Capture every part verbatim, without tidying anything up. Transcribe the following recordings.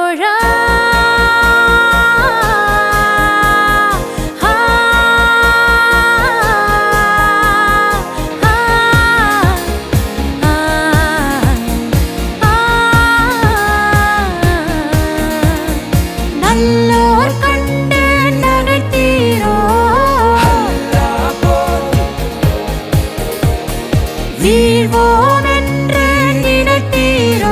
தோழா நல்லோர் கண்டு நகைத்தீரோ வீழ்வோம் என்று நினைத்தீரோ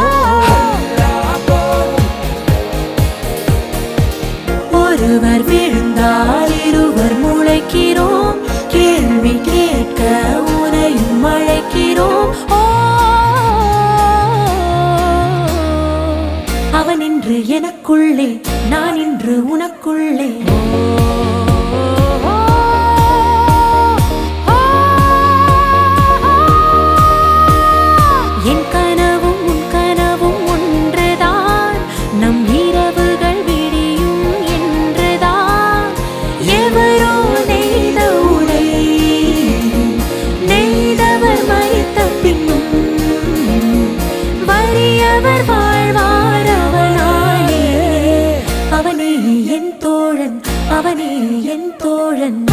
ஒருவர் விழுந்தால் இருவர் முளைக்கிறோம் கேள்வி கேட்க உனையும் அழைக்கிறோம் அவன் இன்று எனக்குள்ளே நான் இன்று உனக்குள்ளே என் கனவும் உன் கனவும் ஒன்றுதான் நம் இரவுகள் விடியும் என்றுதான் எவரோ நெய்த உடை நெய்தவர் மறித்த பின்னும் வறியவர் வாழ்வார் அவனாலே அவனே என் தோழன் அவனே என் தோழன்